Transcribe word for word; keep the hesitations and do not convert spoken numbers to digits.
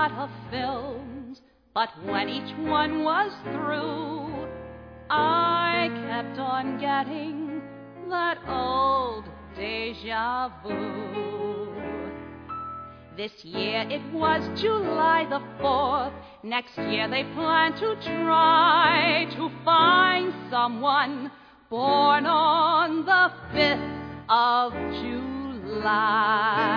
lot of films, but when each one was through, I kept on getting that old deja vu. This year it was July the fourth. Next year they plan to try to find someone born on the fifth of July.